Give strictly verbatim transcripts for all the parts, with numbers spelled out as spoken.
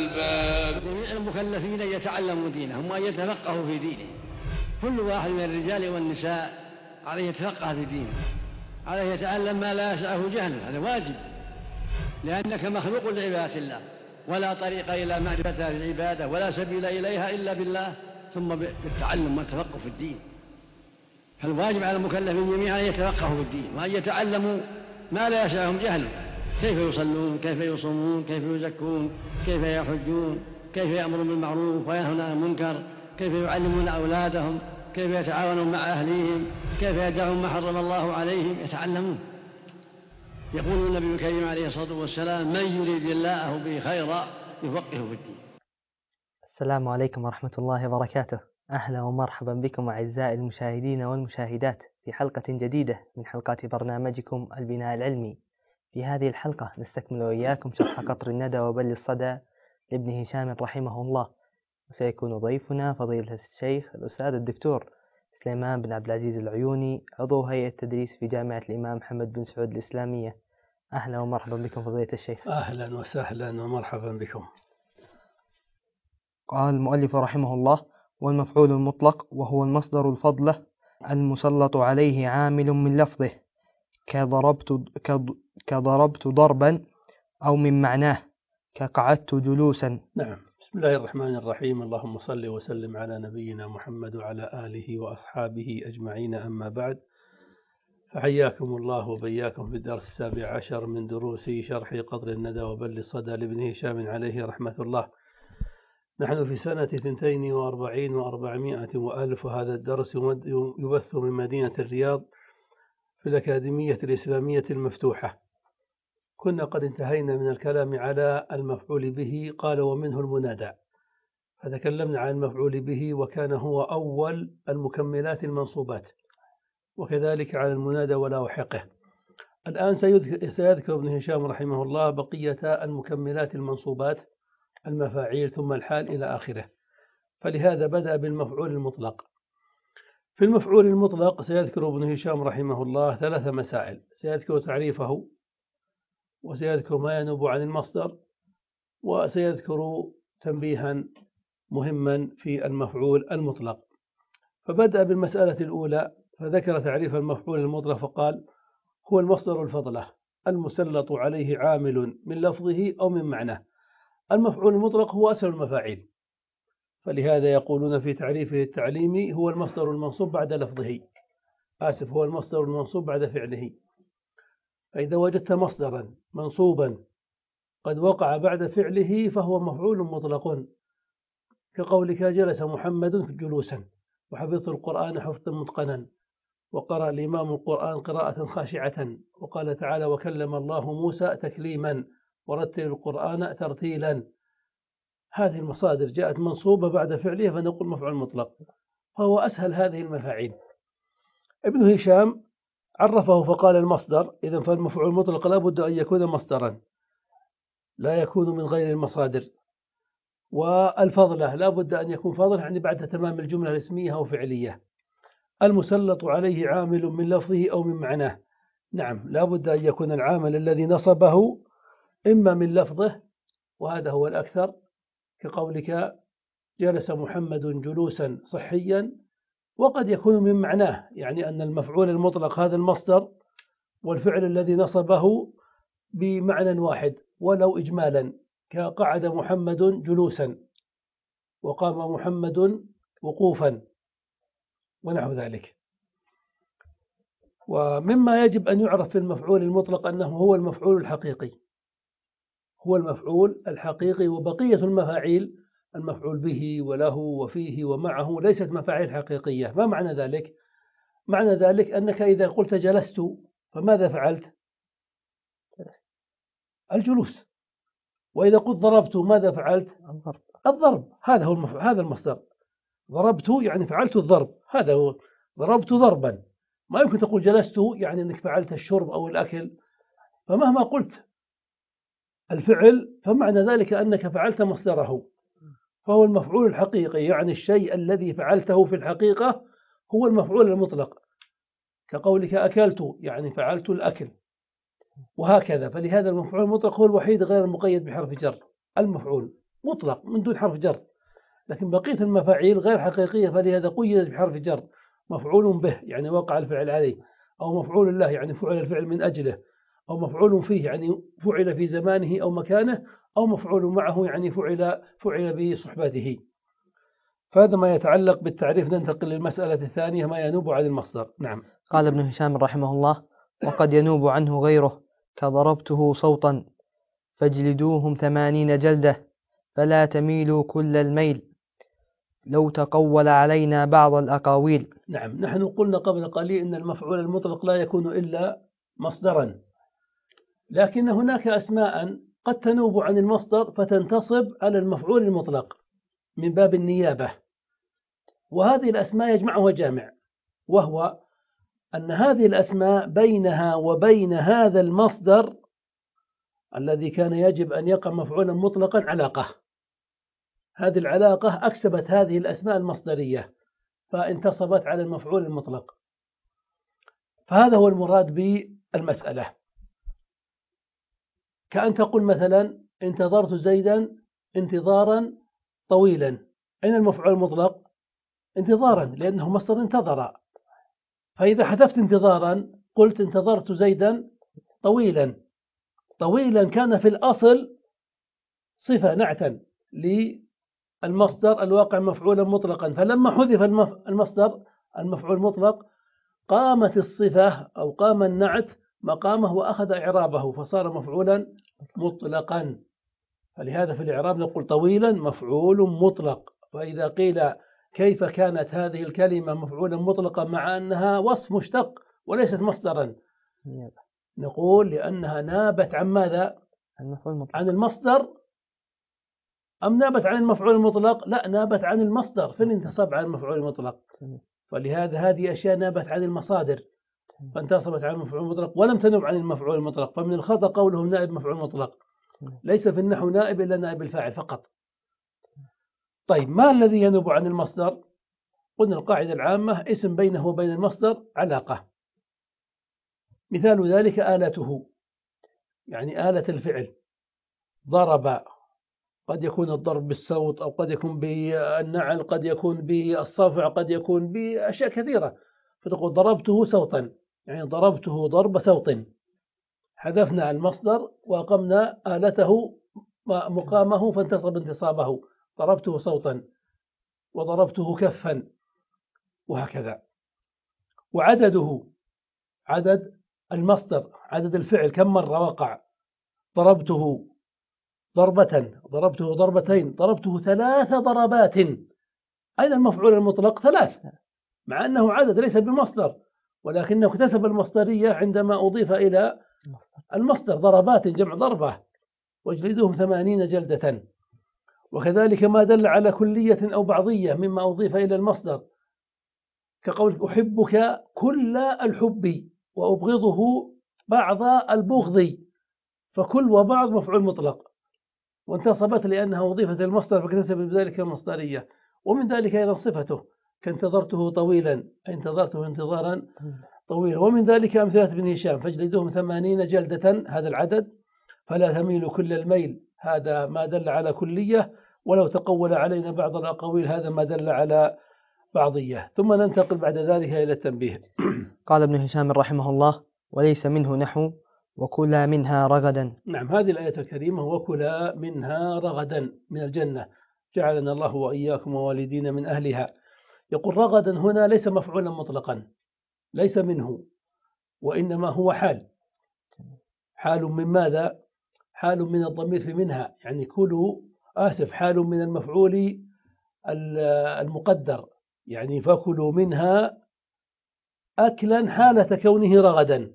الألباب. جميع المكلفين يتعلموا دينهم وأن يتفقهوا في دينه. كل واحد من الرجال والنساء عليه يتفقه في دينه، عليه يتعلم ما لا يسعه جهله، هذا واجب، لأنك مخلوق لعبادة الله، ولا طريق إلى معرفتها في العبادة ولا سبيل إليها إلا بالله ثم بالتعلم والتفقه في الدين. فالواجب على المكلفين جميعا أن يتفقهوا في الدين وأن يتعلموا ما لا يسعهم جهله، كيف يصلون، كيف يصومون، كيف يزكون، كيف يحجون، كيف يأمرون بالمعروف وينهون عن المنكر، كيف يعلمون أولادهم، كيف يتعاونون مع أهليهم، كيف يدعون ما حرم الله عليهم، يتعلمون. يقول النبي الكريم عليه الصلاة والسلام: من يريد الله به خيرا يفقهه في الدين. السلام عليكم ورحمة الله وبركاته. أهلا ومرحبا بكم أعزائي المشاهدين والمشاهدات في حلقة جديدة من حلقات برنامجكم البناء العلمي. في هذه الحلقة نستكمل وإياكم شرح قطر الندى وبل الصدى لابن هشام رحمه الله، وسيكون ضيفنا فضيلة الشيخ الأستاذ الدكتور سليمان بن عبد العزيز العيوني، عضو هيئة التدريس في جامعة الإمام محمد بن سعود الإسلامية. أهلا ومرحبا بكم فضيلة الشيخ. أهلا وسهلا ومرحبا بكم. قال المؤلف رحمه الله: والمفعول المطلق وهو المصدر الفضلة المسلط عليه عامل من لفظه، كضربت, كضربت ضربا أو من معناه، كقعدت جلوسا. نعم. بسم الله الرحمن الرحيم. اللهم صل وسلم على نبينا محمد وعلى آله وأصحابه أجمعين، أما بعد، فحياكم الله وبياكم في الدرس السابع عشر من دروس شرح قطر الندى وبل الصدى لابن هشام عليه رحمة الله. نحن في سنة اثنتين وأربعين وأربعمائة وألف، وهذا الدرس يبث من مدينة الرياض في الأكاديمية الإسلامية المفتوحة. كنا قد انتهينا من الكلام على المفعول به، قال ومنه المنادى، فتكلمنا عن المفعول به وكان هو أول المكملات المنصوبات، وكذلك على المنادى ولاحقه. الآن سيذكر ابن هشام رحمه الله بقية المكملات المنصوبات، المفاعيل ثم الحال إلى آخره، فلهذا بدأ بالمفعول المطلق. في المفعول المطلق سيذكر ابن هشام رحمه الله ثلاث مسائل، سيذكر تعريفه، وسيذكر ما ينوب عن المصدر، وسيذكر تنبيها مهما في المفعول المطلق. فبدأ بالمسألة الأولى فذكر تعريف المفعول المطلق فقال: هو المصدر الفضلة المسلط عليه عامل من لفظه أو من معناه. المفعول المطلق هو أسهل المفاعيل، فلهذا يقولون في تعريفه التعليمي: هو المصدر المنصوب بعد لفظه، آسف هو المصدر المنصوب بعد فعله. فإذا وجدت مصدرا منصوبا قد وقع بعد فعله فهو مفعول مطلق، كقولك: جلس محمد جلوسا، وحفظت القرآن حفظا متقنا، وقرأ الإمام القرآن قراءة خاشعة، وقال تعالى: وكلم الله موسى تكليما، ورتل القرآن ترتيلا. هذه المصادر جاءت منصوبة بعد فعلها فنقول مفعول مطلق، فهو أسهل هذه المفاعيل. ابن هشام عرفه فقال: المصدر، إذن فالمفعول المطلق لا بد أن يكون مصدرا، لا يكون من غير المصادر. والفضلة لا بد أن يكون فضل، يعني بعد تمام الجملة الاسمية أو فعلية. المسلط عليه عامل من لفظه أو من معناه، نعم لا بد أن يكون العامل الذي نصبه إما من لفظه، وهذا هو الأكثر، كقولك: جلس محمد جلوسا صحيا، وقد يكون من معناه، يعني أن المفعول المطلق هذا المصدر والفعل الذي نصبه بمعنى واحد ولو إجمالا، كقعد محمد جلوسا، وقام محمد وقوفا، ونحو ذلك. ومما يجب أن يعرف في المفعول المطلق أنه هو المفعول الحقيقي، هو المفعول الحقيقي، وبقية المفاعيل المفعول به وله وفيه ومعه ليست مفاعيل حقيقية. ما معنى ذلك؟ معنى ذلك أنك إذا قلت جلست فماذا فعلت؟ الجلوس. وإذا قلت ضربت ماذا فعلت؟ الضرب. الضرب، هذا هو المف... هذا المصدر. ضربت يعني فعلت الضرب، هذا هو ضربت ضربا. ما يمكن تقول جلست يعني أنك فعلت الشرب أو الأكل، فمهما قلت الفعل فمعنى ذلك أنك فعلت مصدره، فهو المفعول الحقيقي، يعني الشيء الذي فعلته في الحقيقة هو المفعول المطلق، كقولك أكلت يعني فعلت الأكل، وهكذا. فلهذا المفعول المطلق هو الوحيد غير المقيد بحرف جر، المفعول مطلق من دون حرف جر، لكن بقية المفاعيل غير حقيقية، فلهذا قيدت بحرف جر، مفعول به يعني وقع الفعل عليه، أو مفعول له يعني فعل الفعل من أجله، أو مفعول فيه يعني فعل في زمانه أو مكانه، أو مفعول معه يعني فعل فعل بصحبته. فهذا ما يتعلق بالتعريف. ننتقل للمسألة الثانية، ما ينوب عن المصدر. نعم. قال ابن هشام رحمه الله: وقد ينوب عنه غيره، كضربته صوتا فاجلدوهم ثمانين جلدة فلا تميلوا كل الميل لو تقول علينا بعض الأقاويل. نعم، نحن قلنا قبل قليل إن المفعول المطلق لا يكون إلا مصدرا، لكن هناك أسماء قد تنوب عن المصدر فتنتصب على المفعول المطلق من باب النيابة، وهذه الأسماء يجمعها جامع، وهو أن هذه الأسماء بينها وبين هذا المصدر الذي كان يجب أن يقع مفعولا مطلقا علاقة. هذه العلاقة أكسبت هذه الأسماء المصدرية فانتصبت على المفعول المطلق. فهذا هو المراد بالمسألة. كأن تقول مثلا: انتظرت زيدا انتظارا طويلا. أين المفعول المطلق؟ انتظارا، لأنه مصدر انتظر. فإذا حذفت انتظارا قلت: انتظرت زيدا طويلا. طويلا كان في الأصل صفة نعتا للمصدر الواقع مفعولا مطلقا، فلما حذف المصدر المفعول المطلق قامت الصفة أو قام النعت مقامه وأخذ إعرابه فصار مفعولا مطلقا. فلهذا في الإعراب نقول: طويلا مفعول مطلق. فإذا قيل: كيف كانت هذه الكلمة مفعولا مطلقا مع أنها وصف مشتق وليست مصدرا؟ نقول: لأنها نابت عن ماذا؟ عن المصدر. أم نابت عن المفعول المطلق؟ لا، نابت عن المصدر في الانتصاب عن المفعول المطلق. فلهذا هذه أشياء نابت عن المصادر فانتصبت عن المفعول المطلق ولم تنب عن المفعول المطلق. فمن الخطأ قولهم نائب مفعول مطلق، ليس في النحو نائب إلا نائب الفاعل فقط. طيب، ما الذي ينوب عن المصدر؟ قلنا القاعدة العامة: اسم بينه وبين المصدر علاقة. مثال ذلك آلته، يعني آلة الفعل. ضرب، قد يكون الضرب بالصوت، أو قد يكون بالنعل، قد يكون بالصفع، قد يكون بأشياء كثيرة. فتقول: ضربته صوتا، يعني ضربته ضرب صوت. حذفنا المصدر وأقمنا آلته مقامه فانتصب انتصابه. ضربته صوتا وضربته كفا وهكذا. وعدده، عدد المصدر، عدد الفعل كم مرة وقع. ضربته ضربة، ضربته ضربتين، ضربته ثلاث ضربات. أين المفعول المطلق؟ ثلاث، مع أنه عدد ليس بالمصدر، ولكنه اكتسب المصدرية عندما أضيف إلى المصدر. ضربات جمع ضربة. واجلدوهم ثمانين جلدة. وكذلك ما دل على كلية أو بعضية مما أضيف إلى المصدر، كقول: أحبك كل الحب وأبغضه بعض البغض. فكل وبعض مفعول مطلق، وانتصبت لأنها أضيفت المصدر فاكتسب بذلك المصدرية. ومن ذلك أيضا صفته، كانتظرته طويلا، أي انتظرته انتظارا طويلا. ومن ذلك أمثلة ابن هشام: فاجلدوهم ثمانين جلدة، هذا العدد. فلا تميلوا كل الميل، هذا ما دل على كلية. ولو تقول علينا بعض الأقاويل، هذا ما دل على بعضية. ثم ننتقل بعد ذلك إلى التنبيه. قال ابن هشام رحمه الله: وليس منه نحو وكلا منها رغدا. نعم، هذه الآية الكريمة: وكلا منها رغدا، من الجنة، جعلنا الله وإياكم ووالدين من أهلها. يقول: رغدا هنا ليس مفعولا مطلقا، ليس منه، وإنما هو حال. حال من ماذا؟ حال من الضمير في منها، يعني كلوا، آسف، حال من المفعول المقدر، يعني فكلوا منها أكلا حالة كونه رغدا.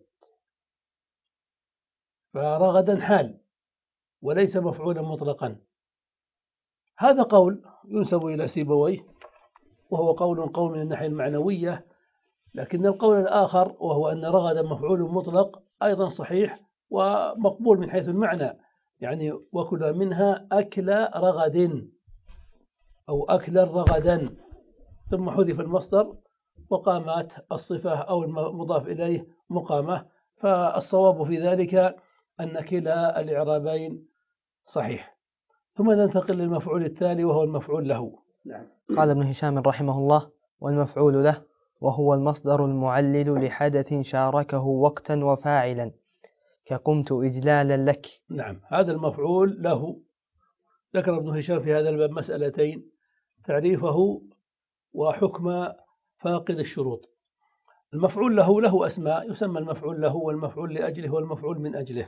فرغدا حال وليس مفعولا مطلقا. هذا قول ينسب إلى سيبويه، وهو قول قول من الناحية المعنوية. لكن القول الآخر، وهو أن رغدا مفعول مطلق، أيضا صحيح ومقبول من حيث المعنى، يعني وكل منها أكل رغد أو أكل رغدا، ثم حذف المصدر وقامت الصفة أو المضاف إليه مقامة. فالصواب في ذلك أن كلا الإعرابين صحيح. ثم ننتقل للمفعول التالي وهو المفعول له. نعم. قال ابن هشام رحمه الله: والمفعول له وهو المصدر المعلل لحدث شاركه وقتا وفاعلا، كقمت إجلالا لك. نعم، هذا المفعول له ذكر ابن هشام في هذا الباب مسألتين: تعريفه وحكم فاقد الشروط. المفعول له له أسماء، يسمى المفعول له والمفعول لأجله والمفعول من أجله.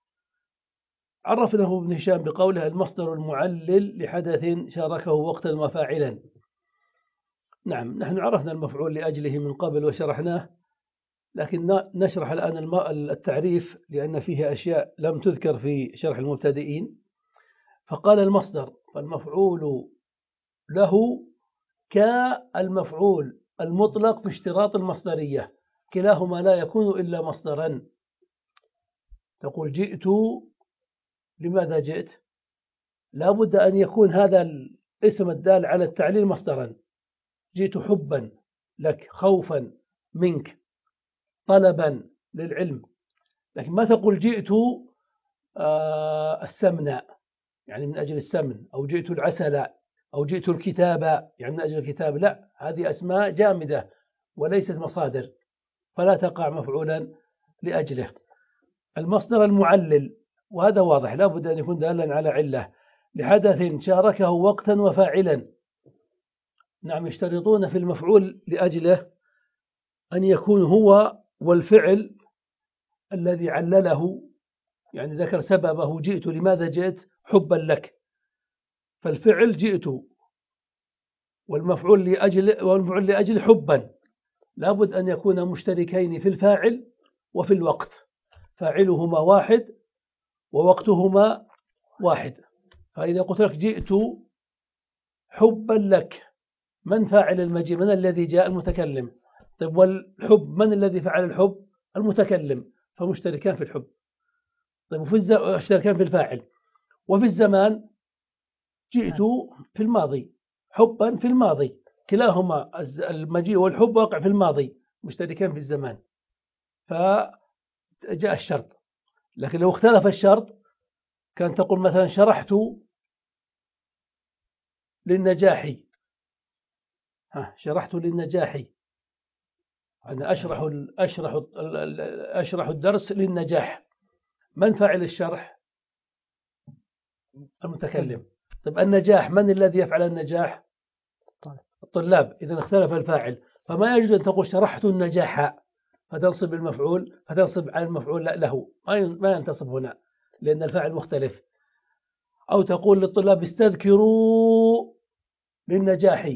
عرفناه ابن هشام بقوله: المصدر المعلل لحدث شاركه وقتا وفاعلا. نعم، نحن عرفنا المفعول لأجله من قبل وشرحناه، لكن نشرح الآن التعريف لأن فيه أشياء لم تذكر في شرح المبتدئين. فقال المصدر، فالمفعول له كالمفعول المطلق باشتراط المصدرية، كلاهما لا يكون إلا مصدرا. تقول جئت، لماذا جئت؟ لا بد أن يكون هذا الاسم الدال على التعليل مصدرا. جئت حبا لك، خوفا منك، طلبا للعلم. لكن ما تقول جئت آه السمن يعني من أجل السمن، أو جئت العسل، أو جئت الكتاب يعني من أجل الكتاب. لا، هذه أسماء جامدة وليست مصادر، فلا تقع مفعولا لأجله. المصدر المعلل، وهذا واضح، لا بد أن يكون دالا على علة، لحدث شاركه وقتا وفاعلا. نعم، يشترطون في المفعول لأجله أن يكون هو والفعل الذي علله، يعني ذكر سببه: جئت، لماذا جئت؟ حبا لك. فالفعل جئت، والمفعول لأجل والمفعول لأجل حبا، لابد أن يكون مشتركين في الفاعل وفي الوقت، فاعلهما واحد ووقتهما واحد. فإذا قلت لك جئت حبا لك، من فاعل المجيء؟ من الذي جاء؟ المتكلم. طيب والحب، من الذي فعل الحب؟ المتكلم، فمشتركان في الحب. طيب وفي الز... مشتركان في الفاعل. وفي الزمان جئت في الماضي، حبا في الماضي، كلاهما المجيء والحب واقع في الماضي، مشتركان في الزمان، فجاء الشرط. لكن لو اختلف الشرط كان تقول مثلا شرحت للنجاح، ها شرحت للنجاح، أنا أشرح أشرح أشرح الدرس للنجاح. من فاعل الشرح؟ المتكلم. طيب النجاح، من الذي يفعل النجاح؟ الطلاب. إذا اختلف الفاعل، فما يجوز أن تقول شرحت النجاح فتنصب المفعول فتنصب على المفعول له، ما ينتصب هنا لأن الفاعل مختلف. أو تقول للطلاب استذكروا للنجاح،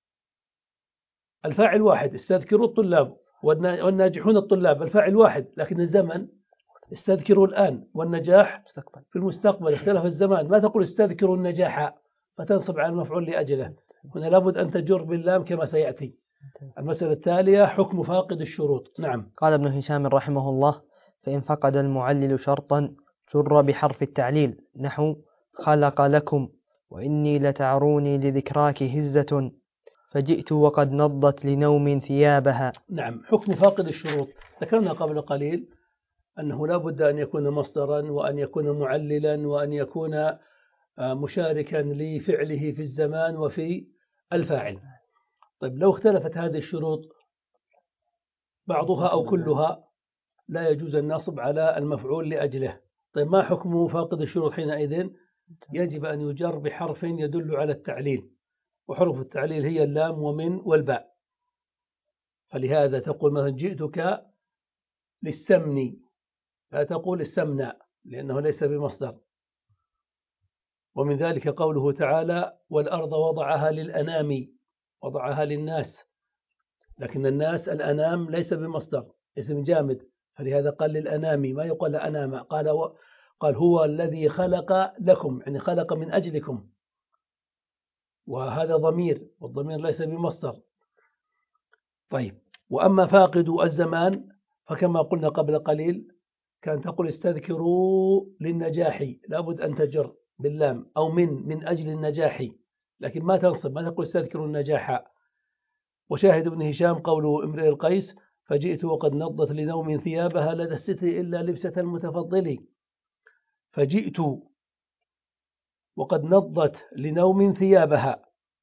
الفاعل واحد، استذكروا الطلاب والناجحون الطلاب، الفاعل واحد، لكن الزمن استذكروا الآن والنجاح في المستقبل، اختلف الزمان. ما تقول استذكروا النجاح فتنصب على المفعول لأجله، هنا لابد أن تجر باللام كما سيأتي. المسألة التالية: حكم فاقد الشروط. نعم. قال ابن هشام رحمه الله: فإن فقد المعلل شرطا جر بحرف التعليل، نحو خلق لكم، وإني لتعروني لذكراك هزة، فجئت وقد نضت لنوم ثيابها. نعم، حكم فاقد الشروط ذكرنا قبل قليل أنه لا بد أن يكون مصدرا، وأن يكون معللا، وأن يكون مشاركا لفعله في الزمان وفي الفاعل. طيب لو اختلفت هذه الشروط بعضها أو كلها لا يجوز النصب على المفعول لأجله. طيب ما حكم فاقد الشروط حينئذ؟ يجب أن يجر بحرف يدل على التعليل، وحروف التعليل هي اللام ومن والباء. فلهذا تقول مثلا جئتك للسمن، لا تقول السمن لأنه ليس بمصدر. ومن ذلك قوله تعالى: والأرض وضعها للأنام، وضعها للناس، لكن الناس الأنام ليس بمصدر، اسم جامد، فلهذا قال للأنام، ما يقال أنام. قال و... قال هو الذي خلق لكم، يعني خلق من أجلكم، وهذا ضمير، والضمير ليس بمصدر. طيب، وأما فاقد الزمان فكما قلنا قبل قليل كان تقول استذكروا للنجاح، لابد أن تجر باللام، أو من من أجل النجاح، لكن ما تنصب، ما تقول استذكروا النجاح. وشاهد ابن هشام قوله امرئ القيس: فجئت وقد نضت لنوم ثيابها لدى الستر إلا لبسة المتفضل. فجئت وقد نضت لنوم ثيابها.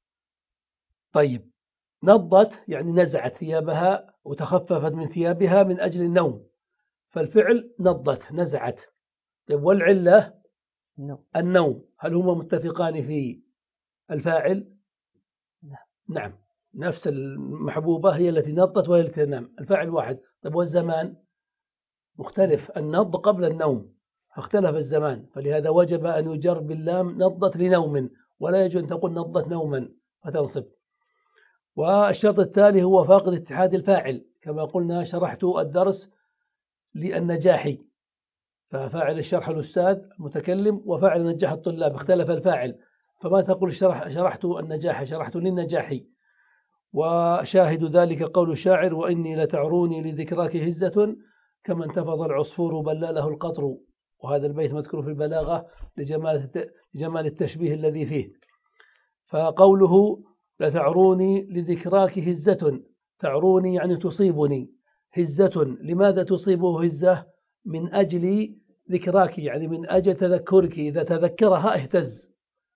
طيب، نضت يعني نزعت ثيابها وتخففت من ثيابها من أجل النوم، فالفعل نضت نزعت. طيب، والعلة النوم، هل هما متفقان في الفاعل؟ نعم، نفس المحبوبة هي التي نضت وهي التي تنام، الفاعل واحد. طيب، والزمان مختلف، النض قبل النوم فاختلف الزمان، فلهذا وجب أن يجر باللام نضت لنوم، ولا يجوز أن تقول نضت نوما فتنصب. والشرط التالي هو فاقد اتحاد الفاعل، كما قلنا شرحت الدرس للنجاحي، ففاعل الشرح الأستاذ المتكلم، وفاعل نجاح الطلاب، اختلف الفاعل، فما تقول شرح شرحت النجاح، شرحت للنجاحي. وشاهد ذلك قول الشاعر: وإني لتعروني لذكراك هزة كما انتفض العصفور بلاله القطر. وهذا البيت مذكور في البلاغة لجمال لجمال التشبيه الذي فيه. فقوله لتعروني لذكراك هزة، تعروني يعني تصيبني، هزة لماذا تصيبه هزة؟ من أجل ذكراك، يعني من أجل تذكرك، إذا تذكرها اهتز.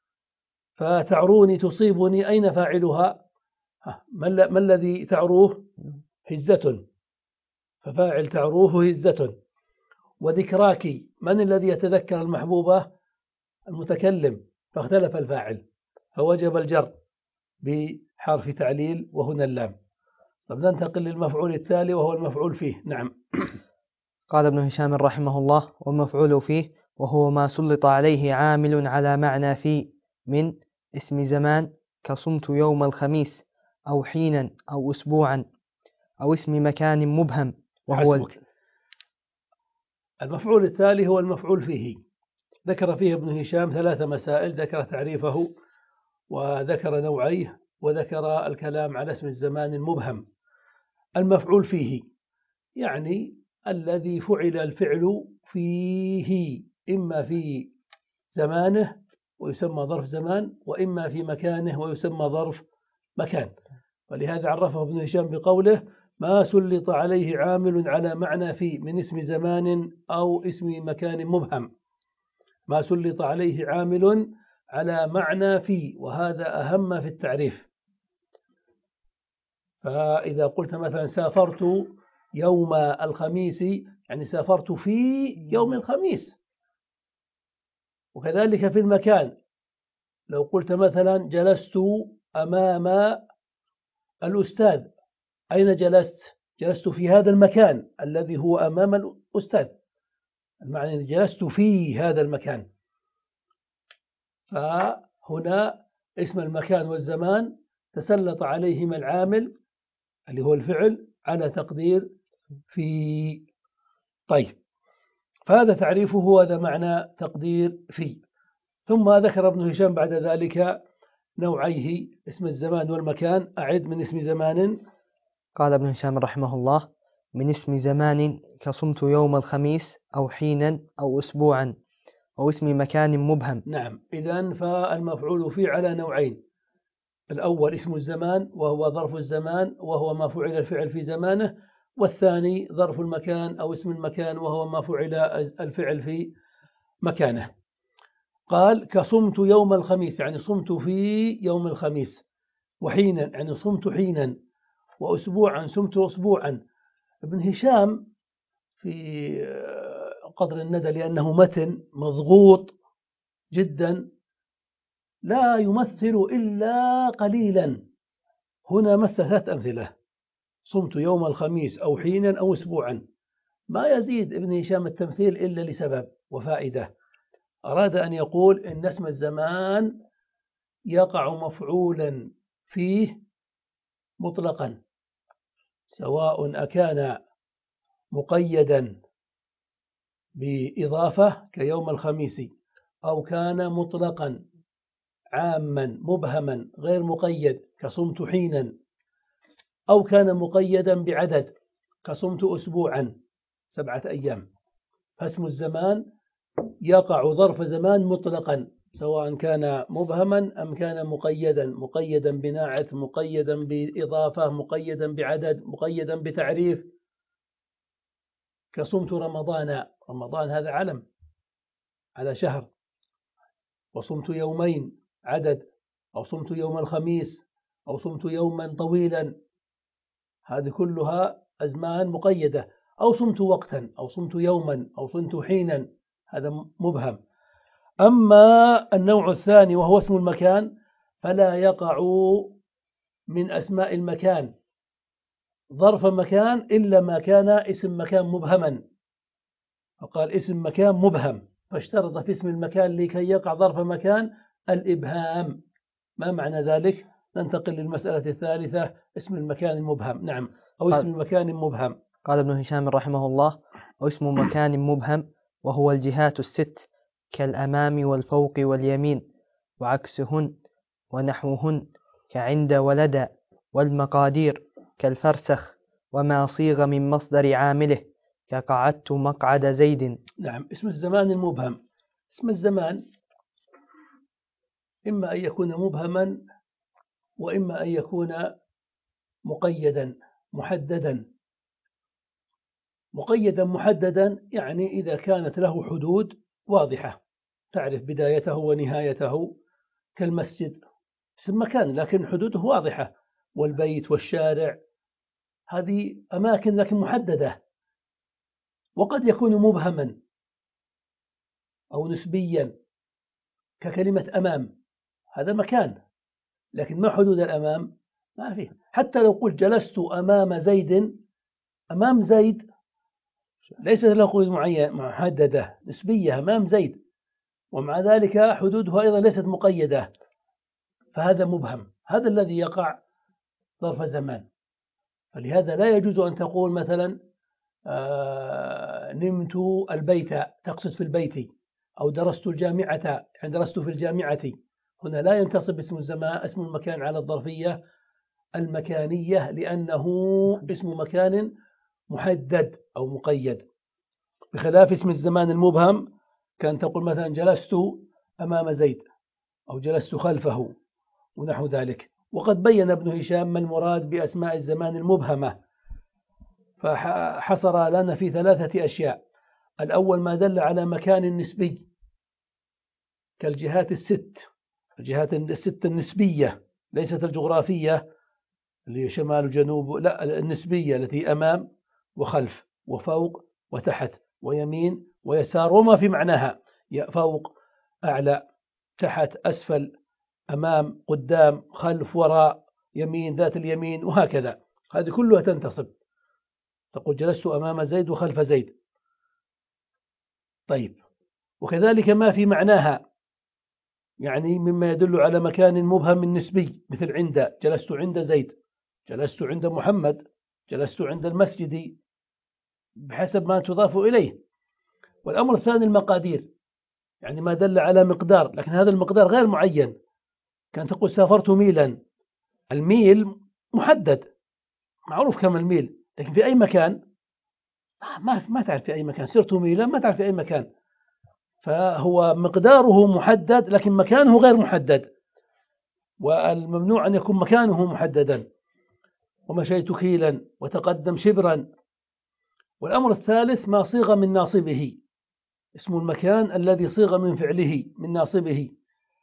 فتعروني تصيبني، أين فاعلها؟ ما الذي تعروه؟ هزة، ففاعل تعروه هزة. وذكراك، من الذي يتذكر المحبوبة؟ المتكلم، فاختلف الفاعل، فوجب الجر بحرف تعليل وهنا اللام. طب ننتقل للمفعول التالي وهو المفعول فيه. نعم. قال ابن هشام رحمه الله: والمفعول فيه وهو ما سلط عليه عامل على معنى في من اسم زمان كصمت يوم الخميس، أو حينا، أو أسبوعا، أو اسم مكان مبهم. وهو حسبك. المفعول التالي هو المفعول فيه. ذكر فيه ابن هشام ثلاث مسائل، ذكر تعريفه وذكر نوعيه وذكر الكلام على اسم الزمان المبهم. المفعول فيه يعني الذي فعل الفعل فيه، إما في زمانه ويسمى ظرف زمان، وإما في مكانه ويسمى ظرف مكان. ولهذا عرفه ابن هشام بقوله: ما سلط عليه عامل على معنى في من اسم زمان أو اسم مكان مبهم. ما سلط عليه عامل على معنى في، وهذا أهم في التعريف. فإذا قلت مثلا سافرت يوم الخميس، يعني سافرت في يوم الخميس. وكذلك في المكان، لو قلت مثلا جلست أمام الأستاذ، أين جلست؟ جلست في هذا المكان الذي هو أمام الأستاذ، المعنى جلست في هذا المكان. فهنا اسم المكان والزمان تسلط عليهما العامل اللي هو الفعل على تقدير في. طيب، فهذا تعريفه، وهذا معنى تقدير في. ثم ذكر ابن هشام بعد ذلك نوعيه اسم الزمان والمكان. أعد من اسم زمان. قال ابن هشام رحمه الله: من اسم زمان كصمت يوم الخميس، أو حينا، أو أسبوعا، أو اسم مكان مبهم. نعم، إذن فالمفعول فيه على نوعين: الأول اسم الزمان وهو ظرف الزمان وهو ما فعل الفعل في زمانه، والثاني ظرف المكان أو اسم المكان وهو ما فعل الفعل في مكانه. قال كصمت يوم الخميس يعني صمت في يوم الخميس، وحينا يعني صمت حينا، وأسبوعا صمت أسبوعا. ابن هشام في قدر الندى لأنه متن مضغوط جدا لا يمثل إلا قليلا. هنا مثل ثلاث أمثلة: صمت يوم الخميس أو حينا أو أسبوعا. ما يزيد ابن هشام التمثيل إلا لسبب وفائدة. أراد أن يقول إن اسم الزمان يقع مفعولا فيه مطلقا، سواء أكان مقيدا بإضافة كيوم الخميس، أو كان مطلقا عاما مبهما غير مقيد كصمت حينا، أو كان مقيدا بعدد كصمت أسبوعا سبعة أيام. فاسم الزمان يقع ظرف زمان مطلقا، سواء كان مبهما أم كان مقيدا، مقيدا بناعت، مقيدا بإضافة، مقيدا بعدد، مقيدا بتعريف. كصمت رمضان، رمضان هذا علم على شهر، وصمت يومين عدد، أو صمت يوم الخميس، أو صمت يوما طويلا، هذه كلها أزمان مقيدة. أو صمت وقتا، أو صمت يوما، أو صمت حينا، هذا مبهم. أما النوع الثاني وهو اسم المكان فلا يقع من أسماء المكان ظرف مكان إلا ما كان اسم مكان مبهما، فقال اسم مكان مبهم، فاشترط في اسم المكان لكي يقع ظرف مكان الإبهام. ما معنى ذلك؟ ننتقل للمسألة الثالثة، اسم المكان المبهم. نعم، أو اسم المكان مبهم. قال ابن هشام رحمه الله: واسم مكان مبهم وهو الجهات الست كالأمام والفوق واليمين وعكسهن ونحوهن، كعند ولد، والمقادير كالفرسخ، وما صيغ من مصدر عامله كقعدت مقعد زيد. نعم، اسم الزمان المبهم. اسم الزمان إما أن يكون مبهما وإما أن يكون مقيدا محددا. مقيدا محددا يعني إذا كانت له حدود واضحة تعرف بدايته ونهايته، كالمسجد اسم مكان لكن حدوده واضحة، والبيت والشارع، هذه أماكن لكن محددة. وقد يكون مبهما أو نسبيا ككلمة أمام، هذا مكان لكن ما حدود الأمام؟ ما فيه. حتى لو قلت جلست أمام زيد، أمام زيد ليست له حدود معينة محددة نسبية أمام زيد، ومع ذلك حدودها أيضا ليست مقيدة، فهذا مبهم. هذا الذي يقع ظرف زمان. فلهذا لا يجوز أن تقول مثلا آه نمت البيت تقصد في البيت، أو درست الجامعة يعني درست في الجامعة. هنا لا ينتصب اسم الزمان اسم المكان على الظرفية المكانية لأنه اسم مكان محدد أو مقيد، بخلاف اسم الزمان المبهم كان تقول مثلا جلست أمام زيد أو جلست خلفه ونحو ذلك. وقد بين ابن هشام ما المراد بأسماء الزمان المبهمة، فحصر لنا في ثلاثة أشياء. الأول ما دل على مكان نسبي كالجهات الست، الجهات الست النسبية ليست الجغرافية اللي شمال وجنوب، لا، النسبية التي أمام وخلف وفوق وتحت ويمين ويسار وما في معناها، فوق أعلى تحت أسفل أمام قدام خلف وراء يمين ذات اليمين وهكذا، هذه كلها تنتصب. تقول جلست أمام زيد وخلف زيد. طيب، وكذلك ما في معناها يعني مما يدل على مكان مبهم نسبي، مثل عند، جلست عند زيد، جلست عند محمد، جلست عند المسجد، بحسب ما تضاف إليه. والأمر الثاني المقادير، يعني ما دل على مقدار لكن هذا المقدار غير معين. كان تقول سافرت ميلا، الميل محدد معروف كم الميل، لكن في أي مكان ما ما تعرف في أي مكان. سرت ميلا ما تعرف في أي مكان، فهو مقداره محدد لكن مكانه غير محدد، والممنوع أن يكون مكانه محددا. ومشيت كيلا وتقدم شبرا. والأمر الثالث ما صيغ من ناصبه، اسم المكان الذي صيغ من فعله من ناصبه،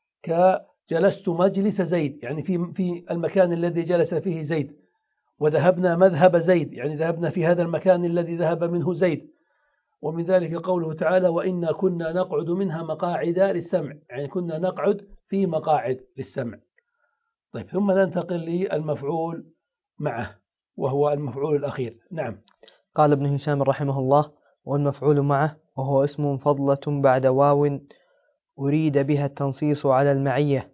كجلست مجلس زيد يعني في في المكان الذي جلس فيه زيد، وذهبنا مذهب زيد يعني ذهبنا في هذا المكان الذي ذهب منه زيد. ومن ذلك قوله تعالى وإنا كنا نقعد منها مقاعد للسمع، يعني كنا نقعد في مقاعد للسمع. طيب، ثم ننتقل للمفعول معه وهو المفعول الأخير. نعم. قال ابن هشام رحمه الله: والمفعول معه وهو اسم فضلة بعد واو أريد بها التنصيص على المعية،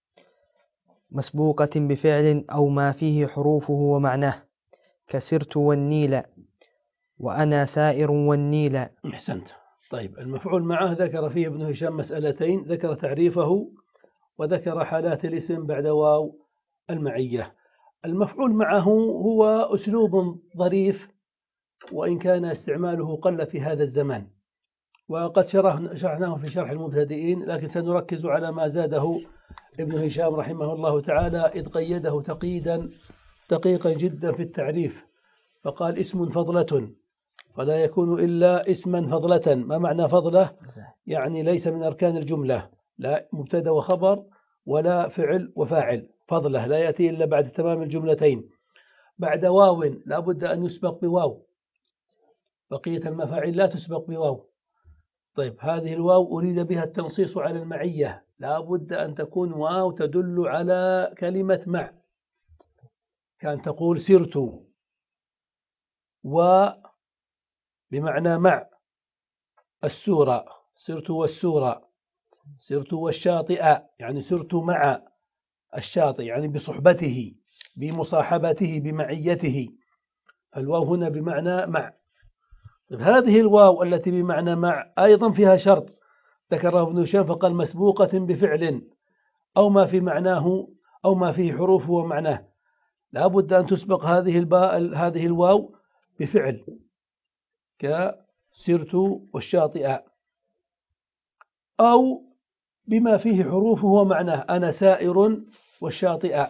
مسبوقة بفعل أو ما فيه حروفه ومعناه، كسرت والنيل، وأنا سائر والنيل. أحسنت. طيب، المفعول معه ذكر فيه ابن هشام مسألتين، ذكر تعريفه وذكر حالات الاسم بعد واو المعية. المفعول معه هو أسلوب ظريف وإن كان استعماله قل في هذا الزمان، وقد شرحناه في شرح المبتدئين، لكن سنركز على ما زاده ابن هشام رحمه الله تعالى، إذ قيده تقييدا دقيقا جدا في التعريف، فقال اسم فضلة، ولا يكون إلا اسما فضلة. ما معنى فضلة؟ يعني ليس من أركان الجملة، لا مبتدأ وخبر ولا فعل وفاعل، فضله لا يأتي إلا بعد تمام الجملتين. بعد واو لا بد أن يسبق بواو، بقية المفاعيل لا تسبق بواو. طيب هذه الواو أريد بها التنصيص على المعية، لا بد أن تكون واو تدل على كلمة مع، كان تقول سرت، و بمعنى مع السورة، سرت والسورة، سرت والشاطئ يعني سرت مع الشاطئ يعني بصحبته بمصاحبته بمعيته، الواو هنا بمعنى مع. طيب هذه الواو التي بمعنى مع أيضا فيها شرط ذكره ابن هشام فقال مسبوقة بفعل أو ما في معناه أو ما فيه حروف ومعناه، لا بد أن تسبق هذه الباء هذه الواو بفعل كسرت والشاطئ، أو بما فيه حروفه ومعناه أنا سائر والشاطئ.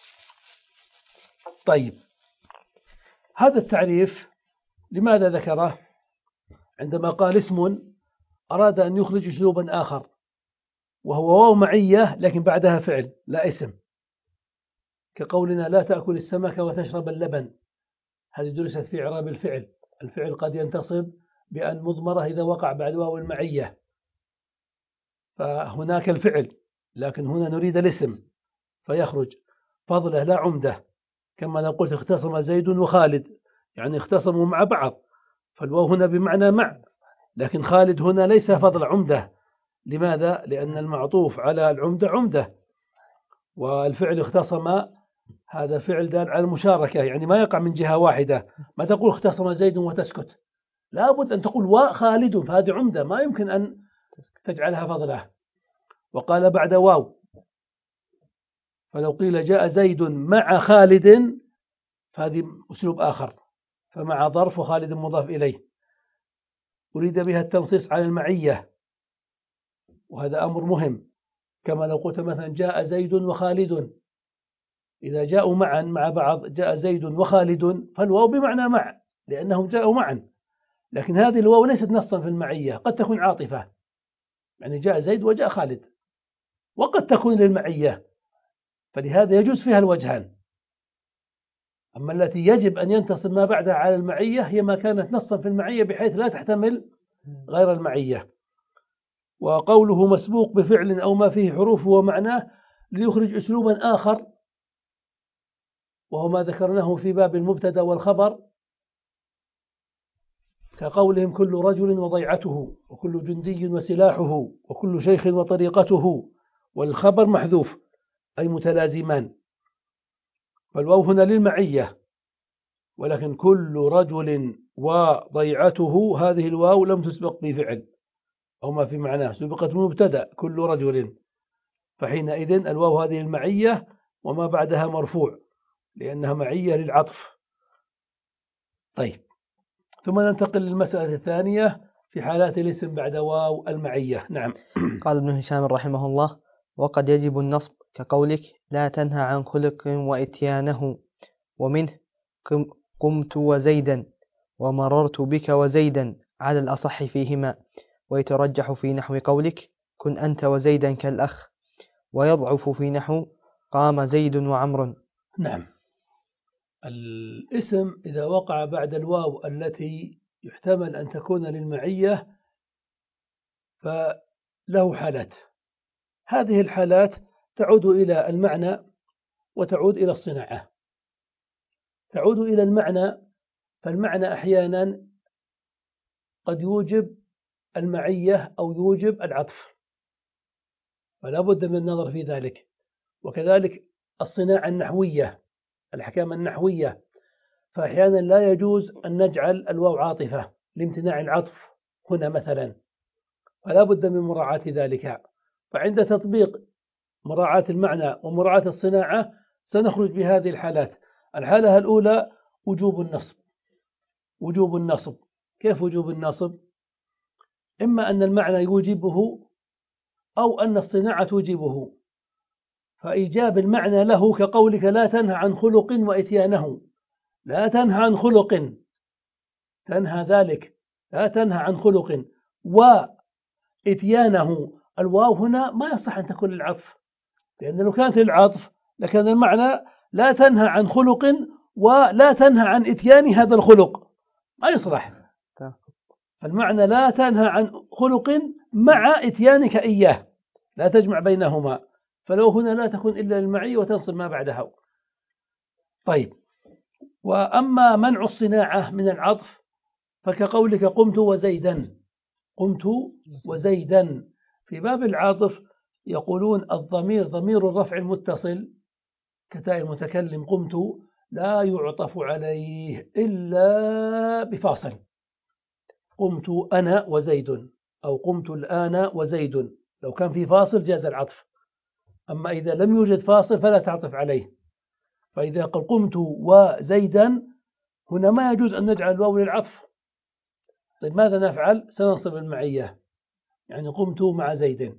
طيب هذا التعريف لماذا ذكره؟ عندما قال اسم أراد أن يخرج أسلوبا آخر وهو واو معية لكن بعدها فعل لا اسم، كقولنا لا تأكل السمك وتشرب اللبن، هذه درست في إعراب الفعل، الفعل قد ينتصب بأن مضمرة إذا وقع بعد واو المعية، فهناك الفعل لكن هنا نريد الاسم فيخرج فضله لا عمده، كما أنا قلت اختصم زيد وخالد يعني اختصموا مع بعض، فالواو هنا بمعنى مع، لكن خالد هنا ليس فضل عمده. لماذا؟ لأن المعطوف على العمدة عمدة، والفعل اختصم هذا فعل دال على المشاركة يعني ما يقع من جهة واحدة، ما تقول اختصم زيد وتسكت، لابد أن تقول وخالد، فهذه عمدة ما يمكن أن تجعلها فضله. وقال بعد واو فلو قيل جاء زيد مع خالد فهذه أسلوب آخر، فمع ظرف وخالد مضاف إليه أريد بها التنصيص على المعية، وهذا أمر مهم، كما لو قلت مثلا جاء زيد وخالد، إذا جاءوا معا مع بعض جاء زيد وخالد فالواو بمعنى مع لأنهم جاءوا معا، لكن هذه الواو ليست نصا في المعية، قد تكون عاطفة يعني جاء زيد وجاء خالد، وقد تكون للمعية، فلهذا يجوز فيها الوجهان. أما التي يجب أن ينتصب ما بعدها على المعية هي ما كانت نصا في المعية بحيث لا تحتمل غير المعية. وقوله مسبوق بفعل أو ما فيه حروف ومعناه ليخرج أسلوبا آخر، وهو ما ذكرناه في باب المبتدا والخبر، كقولهم كل رجل وضيعته وكل جندي وسلاحه وكل شيخ وطريقته، والخبر محذوف أي متلازمان، فالواو هنا للمعية، ولكن كل رجل وضيعته هذه الواو لم تسبق بفعل أو ما في معناه، سبقت بمبتدا كل رجل، فحينئذ الواو هذه المعية وما بعدها مرفوع لأنها معية للعطف. طيب ثم ننتقل للمسألة الثانية في حالات الاسم بعد واو المعية. نعم. قال ابن هشام رحمه الله وقد يجب النصب كقولك لا تنهى عن خلق وإتيانه، ومنه قمت وزيدا ومررت بك وزيدا على الأصح فيهما، ويترجح في نحو قولك كن أنت وزيدا كالأخ، ويضعف في نحو قام زيد وعمر. نعم. الاسم إذا وقع بعد الواو التي يحتمل أن تكون للمعية فله حالات، هذه الحالات تعود إلى المعنى وتعود إلى الصناعة. تعود إلى المعنى، فالمعنى أحيانا قد يوجب المعية أو يوجب العطف، فلا بد من النظر في ذلك. وكذلك الصناعة النحوية، الأحكام النحوية، فأحيانا لا يجوز أن نجعل الواو عاطفة لامتناع العطف هنا مثلا، فلا بد من مراعاة ذلك. فعند تطبيق مراعاة المعنى ومراعاة الصناعة سنخرج بهذه الحالات. الحالة الأولى وجوب النصب. وجوب النصب كيف وجوب النصب؟ إما أن المعنى يوجبه أو أن الصناعة توجبه، فإيجاب المعنى له كقولك لا تنهى عن خلق وإتيانه، لا تنهى عن خلق، تنهى ذلك لا تنهى عن خلق، وإتيانه الواو هنا ما يصح أن تكون للعطف، لأن لو كانت للعطف لكان المعنى لا تنهى عن خلق ولا تنهى عن إتيان هذا الخلق، ما يصلح. المعنى لا تنهى عن خلق مع إتيانك إياه، لا تجمع بينهما، فلو هنا لا تكون إلا للمعية وتنصب ما بعدها. طيب، وأما منع الصناعة من العطف فكقولك قمت وزيدا، قمت وزيدا. في باب العاطف يقولون الضمير ضمير الرفع المتصل كتاء المتكلم قمت لا يعطف عليه إلا بفاصل، قمت أنا وزيد أو قمت الآن وزيد، لو كان في فاصل جاز العطف، أما إذا لم يوجد فاصل فلا تعطف عليه. فإذا قل قمت وزيدا هنا ما يجوز أن نجعل الواو للعطف. طيب ماذا نفعل؟ سننصب المعية، يعني قمت مع زيد،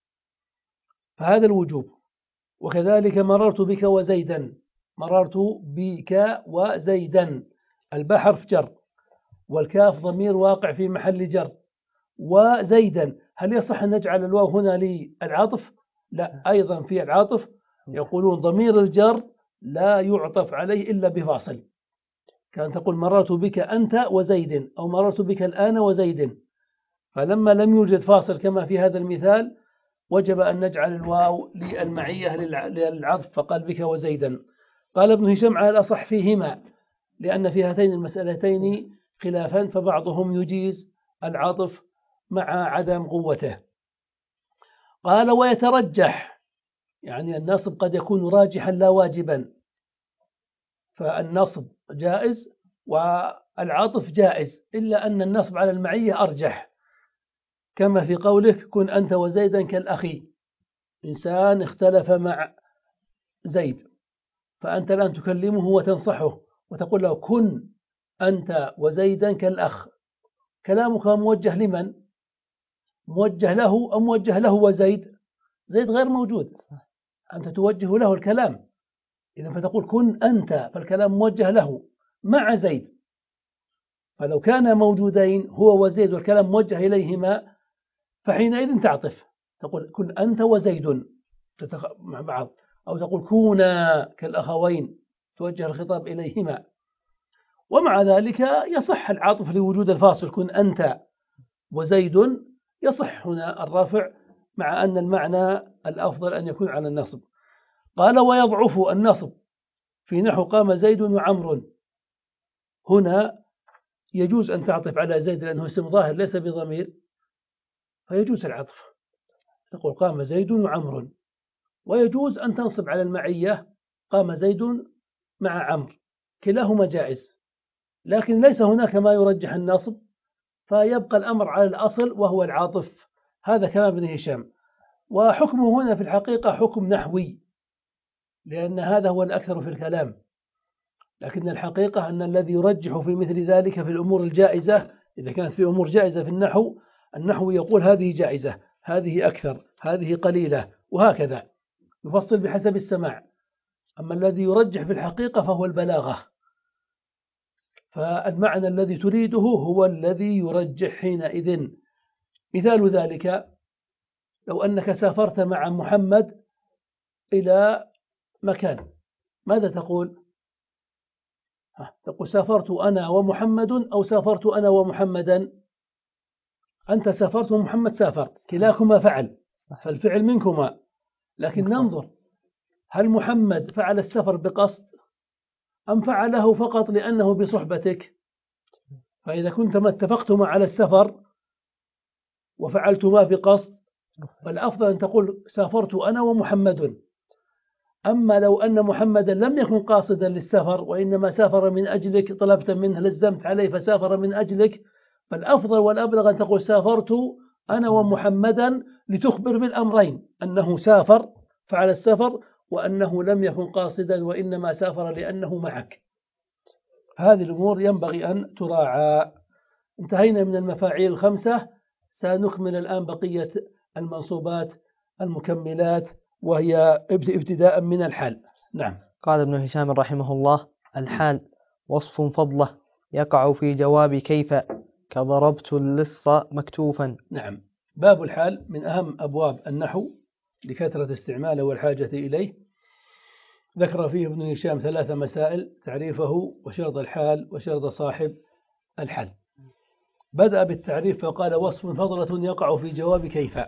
فهذا الوجوب. وكذلك مررت بك وزيدا، مررت بك وزيدا، الباء حرف جر والكاف ضمير واقع في محل جر، وزيدا، هل يصح أن نجعل الواو هنا للعطف؟ لا، أيضا في العاطف يقولون ضمير الجر لا يعطف عليه إلا بفاصل، كان تقول مررت بك أنت وزيد أو مررت بك الآن وزيد، فلما لم يوجد فاصل كما في هذا المثال وجب أن نجعل الواو للمعية للعطف، فقال بك وزيدا. قال ابن هشام على الأصح فيهما، لأن في هاتين المسألتين خلافا، فبعضهم يجيز العطف مع عدم قوته. قال ويترجح، يعني النصب قد يكون راجحا لا واجبا، فالنصب جائز والعطف جائز، إلا أن النصب على المعية أرجح، كما في قولك كن أنت وزيدا كالأخي، إنسان اختلف مع زيد فأنت الآن تكلمه وتنصحه وتقول له كن أنت وزيدا كالأخ، كلامك موجه لمن؟ موجه له أم موجه له وزيد؟ زيد غير موجود، أنت توجه له الكلام، إذا فتقول كن أنت، فالكلام موجه له مع زيد، فلو كان موجودين هو وزيد والكلام موجه إليهما فحينئذ تعطف، تقول كن أنت وزيد مع بعض، أو تقول كونا كالأخوين توجه الخطاب إليهما. ومع ذلك يصح العطف لوجود الفاصل كن أنت وزيد، يصح هنا الرفع مع أن المعنى الأفضل أن يكون على النصب. قال ويضعف النصب في نحو قام زيد وعمر، هنا يجوز أن تعطف على زيد لأنه اسم ظاهر ليس بضمير، فيجوز العطف، تقول قام زيد وعمر، ويجوز أن تنصب على المعية قام زيد مع عمر، كلاهما جائز، لكن ليس هناك ما يرجح النصب، فيبقى الأمر على الأصل وهو العاطف. هذا كلام ابن هشام، وحكمه هنا في الحقيقة حكم نحوي، لأن هذا هو الأكثر في الكلام، لكن الحقيقة أن الذي يرجح في مثل ذلك في الأمور الجائزة، إذا كانت في أمور جائزة في النحو، النحو يقول هذه جائزة، هذه أكثر، هذه قليلة، وهكذا يفصل بحسب السماع. أما الذي يرجح في الحقيقة فهو البلاغة، فالمعنى الذي تريده هو الذي يرجح حينئذ. مثال ذلك لو أنك سافرت مع محمد إلى مكان، ماذا تقول؟ تقول سافرت أنا ومحمد أو سافرت أنا ومحمدا؟ أنت سافرت ومحمد سافر، كلاكما فعل، فالفعل منكما، لكن ننظر هل محمد فعل السفر بقصد أم فعله فقط لأنه بصحبتك؟ فإذا كنتما اتفقتما على السفر وفعلتما بقصد فالأفضل أن تقول سافرت أنا ومحمد. أما لو أن محمدا لم يكن قاصدا للسفر وإنما سافر من أجلك، طلبت منه لزمت عليه فسافر من أجلك، فالأفضل والأبلغ أن تقول سافرت أنا ومحمدا لتخبر بالأمرين، أنه سافر فعل السفر وأنه لم يكن قاصدا وإنما سافر لأنه معك. هذه الأمور ينبغي أن تراعى. انتهينا من المفاعيل الخمسة، سنكمل الآن بقية المنصوبات المكملات وهي ابتداء من الحال. نعم. قال ابن هشام رحمه الله: الحال وصف فضله يقع في جواب كيف كضربت اللص مكتوفا. نعم. باب الحال من أهم أبواب النحو لكثرة استعماله والحاجة إليه. ذكر فيه ابن هشام ثلاث مسائل: تعريفه وشرط الحال وشرط صاحب الحال. بدأ بالتعريف فقال: وصف فضلة يقع في جواب كيف.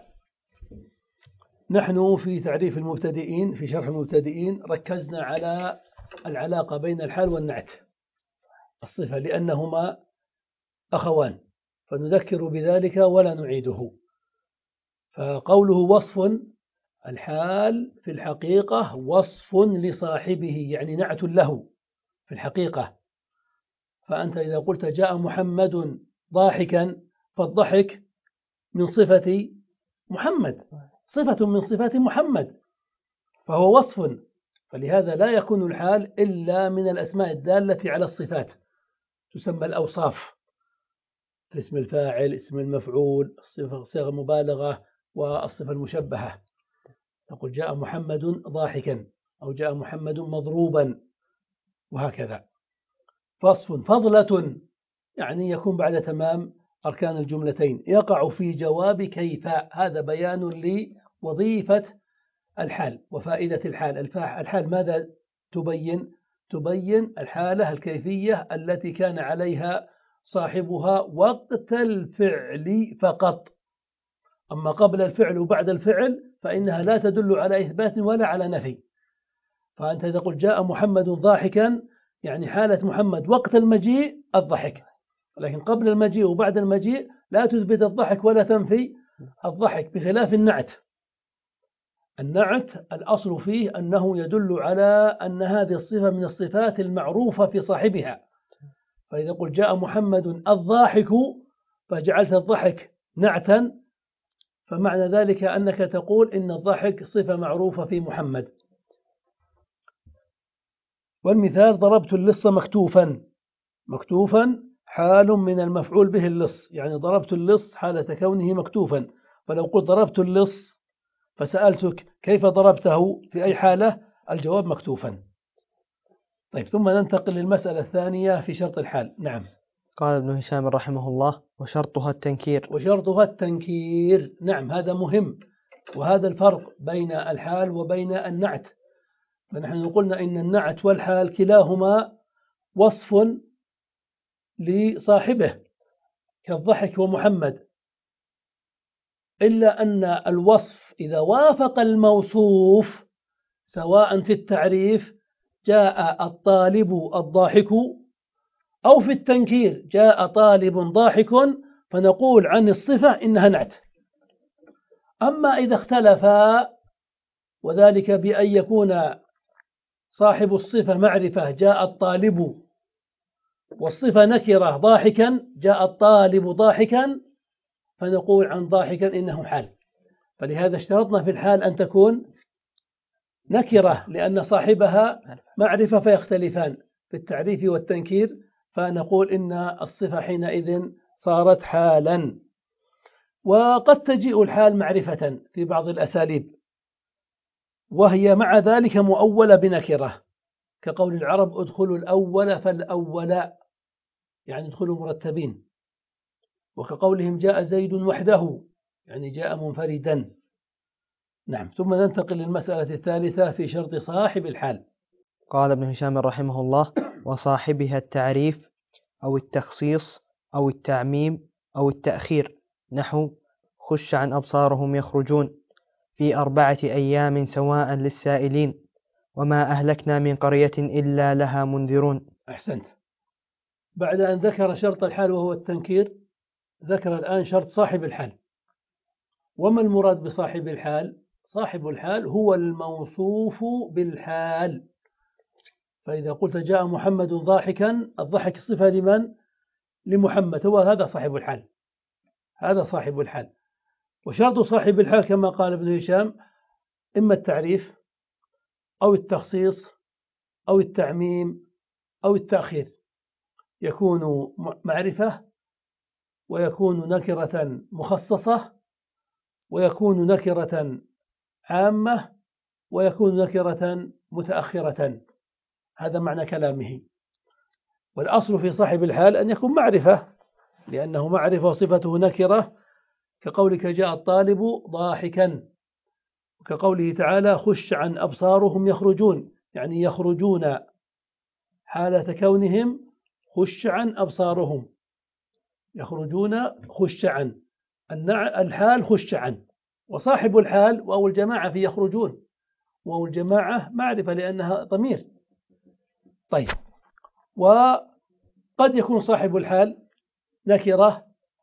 نحن في تعريف المبتدئين في شرح المبتدئين ركزنا على العلاقة بين الحال والنعت الصفة لأنهما أخوان، فنذكر بذلك ولا نعيده. فقوله وصف، الحال في الحقيقة وصف لصاحبه، يعني نعت له في الحقيقة. فأنت إذا قلت جاء محمد ضاحكا، فالضحك من صفة محمد، صفة من صفات محمد، فهو وصف. فلهذا لا يكون الحال إلا من الأسماء الدالة على الصفات، تسمى الأوصاف، اسم الفاعل، اسم المفعول، صيغة المبالغة، والصفة المشبهة. تقول جاء محمد ضاحكا، أو جاء محمد مضروبا، وهكذا. وصف فضلة يعني يكون بعد تمام أركان الجملتين، يقع في جواب كيف. هذا بيان لوظيفة الحال وفائدة الحال. الحال ماذا تبين؟ تبين الحالة الكيفية التي كان عليها صاحبها وقت الفعل فقط. أما قبل الفعل وبعد الفعل فإنها لا تدل على إثبات ولا على نفي. فأنت إذا قلت جاء محمد ضاحكا، يعني حالة محمد وقت المجيء الضحك، لكن قبل المجيء وبعد المجيء لا تثبت الضحك ولا تنفي الضحك، بخلاف النعت. النعت الأصل فيه أنه يدل على أن هذه الصفة من الصفات المعروفة في صاحبها. فإذا قلت جاء محمد الضاحك فجعلت الضحك نعتا، فمعنى ذلك أنك تقول إن الضحك صفة معروفة في محمد. والمثال: ضربت اللص مكتوفا. مكتوفا حال من المفعول به اللص، يعني ضربت اللص حالة كونه مكتوفا. فلو قلت ضربت اللص فسألتك كيف ضربته في أي حالة، الجواب مكتوفا. طيب، ثم ننتقل للمسألة الثانية في شرط الحال. نعم. قال ابن هشام رحمه الله: وشرطها التنكير. وشرطها التنكير، نعم، هذا مهم، وهذا الفرق بين الحال وبين النعت. فنحن قلنا إن النعت والحال كلاهما وصف لصاحبه كالضحك ومحمد، إلا أن الوصف إذا وافق الموصوف سواء في التعريف جاء الطالب الضاحك، أو في التنكير جاء طالب ضاحك، فنقول عن الصفة إنها نعت. أما إذا اختلفا، وذلك بأن يكون صاحب الصفة معرفة جاء الطالب، والصفة نكرة ضاحكا جاء الطالب ضاحكا، فنقول عن ضاحكا إنه حال. فلهذا اشترطنا في الحال أن تكون نكرة، لأن صاحبها معرفة فيختلفان في التعريف والتنكير، فنقول إن الصفة حينئذ صارت حالا. وقد تجيء الحال معرفة في بعض الأساليب، وهي مع ذلك مؤولة بنكرة، كقول العرب ادخلوا الأول فالأول، يعني ادخلوا مرتبين. وكقولهم جاء زيد وحده، يعني جاء منفردا. نعم. ثم ننتقل للمسألة الثالثة في شرط صاحب الحال. قال ابن هشام رحمه الله: وصاحبها التعريف أو التخصيص أو التعميم أو التأخير، نحو خش عن أبصارهم يخرجون في أربعة أيام سواء للسائلين وما أهلكنا من قرية إلا لها منذرون. أحسنت. بعد أن ذكر شرط الحال وهو التنكير، ذكر الآن شرط صاحب الحال. وما المراد بصاحب الحال؟ صاحب الحال هو الموصوف بالحال. فإذا قلت جاء محمد ضاحكا، الضحك صفة لمن؟ لمحمد، هو هذا صاحب الحال، هذا صاحب الحال. وشرط صاحب الحال كما قال ابن هشام إما التعريف أو التخصيص أو التعميم أو التأخير. يكون معرفة، ويكون نكرة مخصصة، ويكون نكرة عامة، ويكون نكرة متأخرة. هذا معنى كلامه. والأصل في صاحب الحال أن يكون معرفة، لأنه معرفة وصفته نكرة، كقولك جاء الطالب ضاحكا، كقوله تعالى خش عن أبصارهم يخرجون، يعني يخرجون حالة كونهم خش عن أبصارهم، يخرجون خش عن الحال خش عن، وصاحب الحال وأو الجماعة في يخرجون، وأو الجماعة معرفة لأنها ضمير. طيب، وقد يكون صاحب الحال نكرة،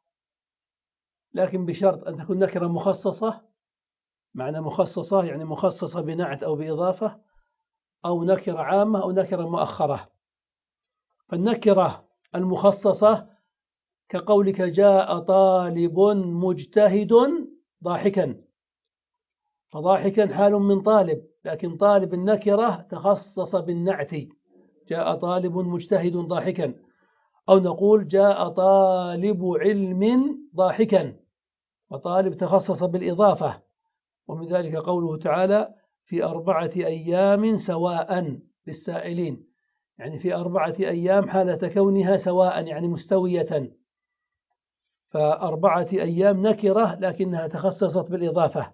لكن بشرط أن تكون نكرة مخصصة، معنى مخصصة يعني مخصصة بنعت أو بإضافة، أو نكرة عامة أو نكرة مؤخرة. فالنكرة المخصصة كقولك جاء طالب مجتهد ضاحكا، فضاحكا حال من طالب، لكن طالب النكرة تخصص بالنعت، جاء طالب مجتهد ضاحكا. أو نقول جاء طالب علم ضاحكا، وطالب تخصص بالإضافة. ومن ذلك قوله تعالى في أربعة أيام سواء للسائلين، يعني في أربعة أيام حالة كونها سواء يعني مستوية، فأربعة أيام نكرة لكنها تخصصت بالإضافة.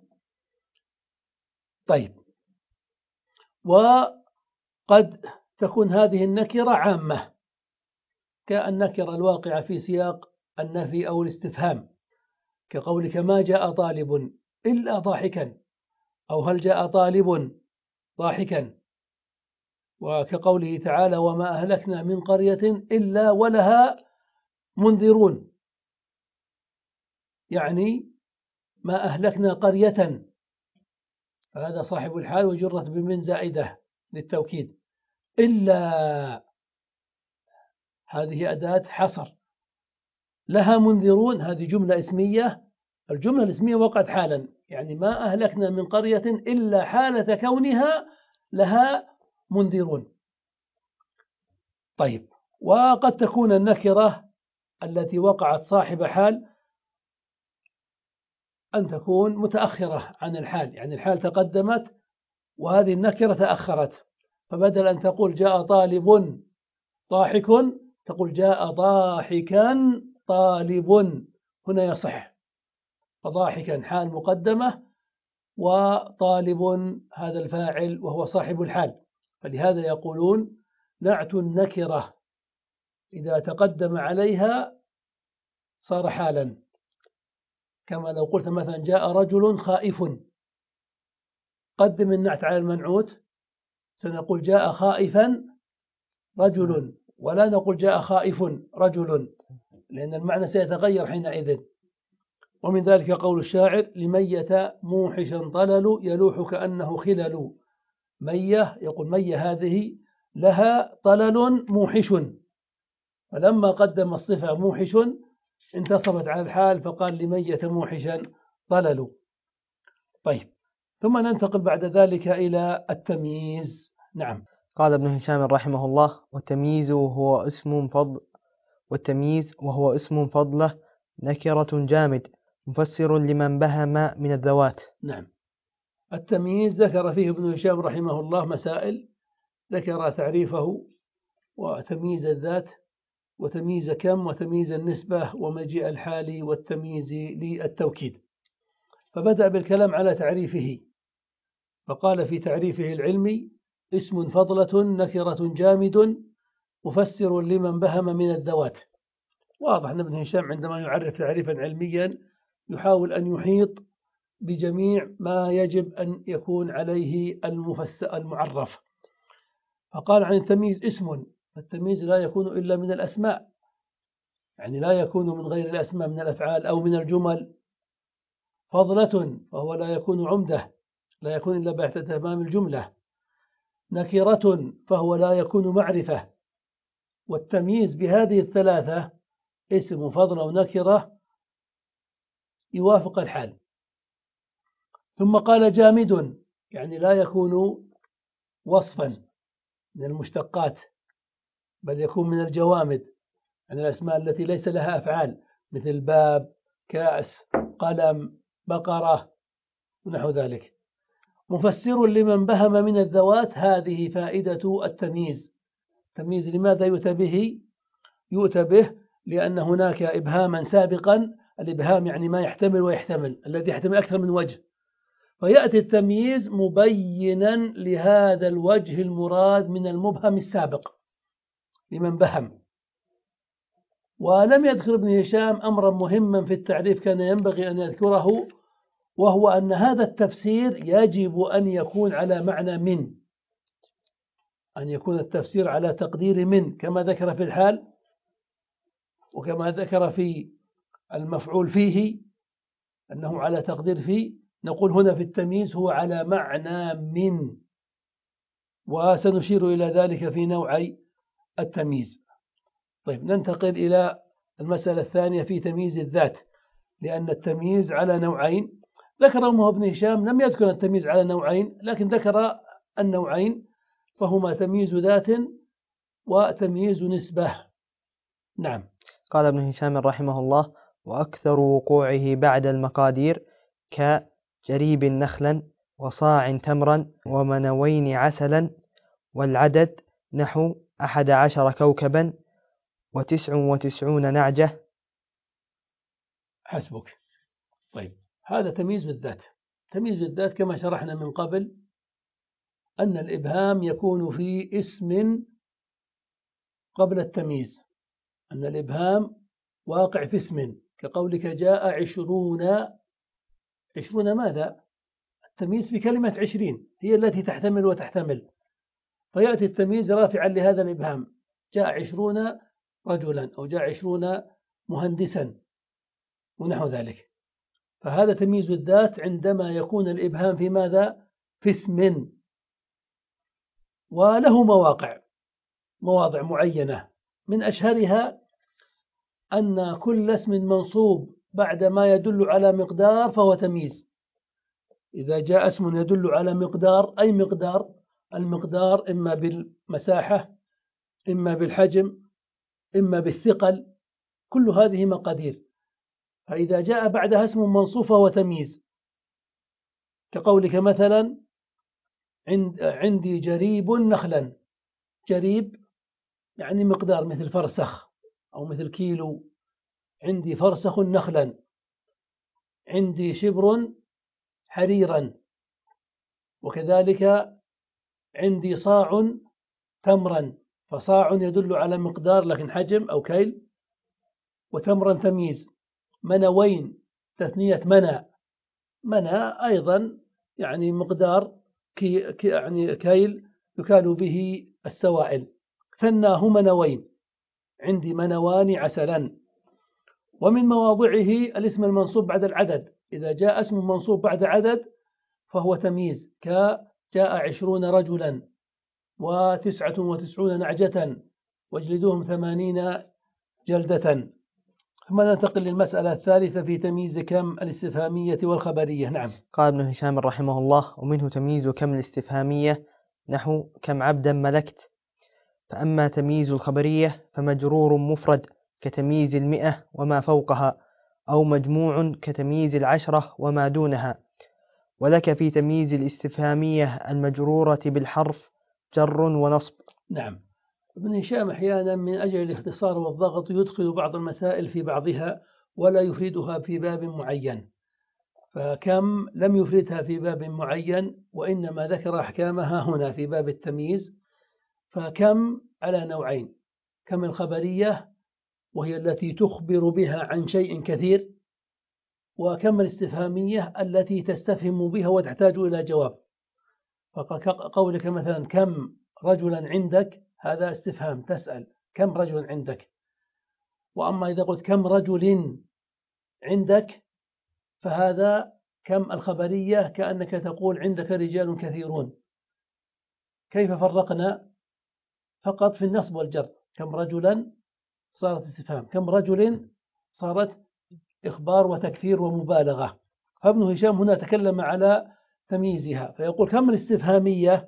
طيب، وقد تكون هذه النكرة عامة كالنكرة الواقعة في سياق النفي أو الاستفهام، كقولك ما جاء طالب إلا ضاحكا، أو هل جاء طالب ضاحكا. وكقوله تعالى وما أهلكنا من قرية إلا ولها منذرون، يعني ما أهلكنا قرية، فهذا صاحب الحال وجرت بمن زائدة للتوكيد. إلا هذه أداة حصر، لها منذرون هذه جملة اسمية، الجملة الاسمية وقعت حالا، يعني ما أهلكنا من قرية إلا حالة كونها لها منذرون. طيب، وقد تكون النكرة التي وقعت صاحب حال أن تكون متأخرة عن الحال، يعني الحال تقدمت وهذه النكرة تأخرت، فبدل أن تقول جاء طالب ضاحك تقول جاء ضاحكا طالب، هنا يصح، فضاحكا حال مقدمة وطالب هذا الفاعل وهو صاحب الحال. فلهذا يقولون نعت النكرة إذا تقدم عليها صار حالا، كما لو قلت مثلا جاء رجل خائف، قدم النعت على المنعوت، سنقول جاء خائفا رجل، ولا نقول جاء خائف رجل، لأن المعنى سيتغير حينئذ. ومن ذلك قول الشاعر لمية موحشا طلل يلوح كأنه خلل، مية يقول مية هذه لها طلل موحش، فلما قدم الصفة موحش انتصبت على الحال فقال لمية موحشا طلل. طيب، ثم ننتقل بعد ذلك إلى التمييز. نعم. قال ابن هشام رحمه الله والتمييز هو اسم فضل والتمييز وهو اسم فضله نكرة جامد مفسر لمن بهم من الذوات. نعم، التمييز ذكر فيه ابن هشام رحمه الله مسائل، ذكر تعريفه وتمييز الذات وتمييز كم وتمييز النسبة ومجيء الحال والتمييز للتوكيد. فبدأ بالكلام على تعريفه، فقال في تعريفه العلمي اسم فضلة نكرة جامد مفسر لمن بهم من الذوات. واضح أن ابن هشام عندما يعرف تعريفا علميا يحاول أن يحيط بجميع ما يجب أن يكون عليه المفسر المعرف. فقال عن التمييز اسم، التمييز لا يكون إلا من الأسماء، يعني لا يكون من غير الأسماء من الأفعال أو من الجمل. فضلة فهو لا يكون عمدة، لا يكون إلا بعد تمام الجملة. نكرة فهو لا يكون معرفة. والتمييز بهذه الثلاثة اسم فضلة ونكرة يوافق الحال. ثم قال جامد يعني لا يكون وصفا من المشتقات، بل يكون من الجوامد، عن الأسماء التي ليس لها أفعال، مثل باب، كأس، قلم، بقرة ونحو ذلك. مفسر لمن بهم من الذوات، هذه فائدة التمييز. التمييز لماذا يؤتى به؟ يؤتى به لأن هناك إبهاما سابقا، الإبهام يعني ما يحتمل ويحتمل، الذي يحتمل أكثر من وجه، فيأتي التمييز مبينا لهذا الوجه المراد من المبهم السابق لمن بهم. ولم يذكر ابن هشام أمرا مهما في التعريف كان ينبغي أن يذكره، وهو أن هذا التفسير يجب أن يكون على معنى من، أن يكون التفسير على تقدير من، كما ذكر في الحال وكما ذكر في المفعول فيه أنه على تقدير فيه، نقول هنا في التمييز هو على معنى من، وسنشير إلى ذلك في نوعي التمييز. طيب ننتقل إلى المسألة الثانية في تمييز الذات، لأن التمييز على نوعين ذكره ابن هشام، لم يذكر التمييز على نوعين لكن ذكر النوعين، فهما تمييز ذات وتمييز نسبة. نعم. قال ابن هشام رحمه الله: وأكثر وقوعه بعد المقادير كجريب نخلا وصاع تمرا ومنوين عسلا، والعدد نحو أحد عشر كوكبا وتسع وتسعون نعجة. حسبك. طيب هذا تمييز الذات. تمييز الذات كما شرحنا من قبل أن الإبهام يكون في اسم قبل التمييز، أن الإبهام واقع في اسم، كقولك جاء عشرون. عشرون ماذا؟ التمييز في كلمة عشرين هي التي تحتمل وتحتمل، فيأتي التمييز رافعا لهذا الإبهام، جاء عشرون رجلا أو جاء عشرون مهندسا ونحو ذلك. فهذا تمييز الذات عندما يكون الإبهام في ماذا؟ في اسم، وله مواقع مواضع معينة، من أشهرها أن كل اسم منصوب بعد ما يدل على مقدار فهو تمييز. إذا جاء اسم يدل على مقدار، أي مقدار؟ المقدار إما بالمساحة، إما بالحجم، إما بالثقل، كل هذه مقادير. فإذا جاء بعدها اسم منصوب فهو تمييز، كقولك مثلا عندي جريب نخلا. جريب يعني مقدار مثل فرسخ أو مثل كيلو، عندي فرسخ نخلا، عندي شبر حريرا، وكذلك عندي صاع تمرا، فصاع يدل على مقدار لكن حجم أو كيل، وتمرا تمييز. منوين تثنية منى، منى أيضا يعني مقدار كي يعني كيل يكال به السوائل، ثناه منوين، عندي منوان عسلا. ومن مواضعه الاسم المنصوب بعد العدد، إذا جاء اسم منصوب بعد عدد فهو تمييز، كجاء عشرون رجلا وتسعة وتسعون نعجة واجلدوهم ثمانين جلدة. ثم ننتقل للمسألة الثالثة في تمييز كم الاستفهامية والخبرية. نعم. قال ابن هشام رحمه الله: ومنه تمييز كم الاستفهامية نحو كم عبدا ملكت. فأما تمييز الخبرية فمجرور مفرد كتمييز المئة وما فوقها، أو مجموع كتمييز العشرة وما دونها. ولك في تمييز الاستفهامية المجرورة بالحرف جر ونصب. نعم. ابن هشام أحيانا من أجل الاختصار والضغط يدخل بعض المسائل في بعضها ولا يفردها في باب معين، فكم لم يفردها في باب معين وإنما ذكر أحكامها هنا في باب التمييز. فكم على نوعين: كم الخبرية وهي التي تخبر بها عن شيء كثير، وكم الاستفهامية التي تستفهم بها وتحتاج إلى جواب. فقولك مثلا كم رجلا عندك، هذا استفهام تسأل كم رجل عندك. وأما إذا قلت كم رجل عندك فهذا كم الخبرية كأنك تقول عندك رجال كثيرون. كيف فرقنا؟ فقط في النصب والجر، كم رجلا صارت استفهام، كم رجل صارت إخبار وتكثير ومبالغة. فابن هشام هنا تكلم على تمييزها، فيقول كم الاستفهامية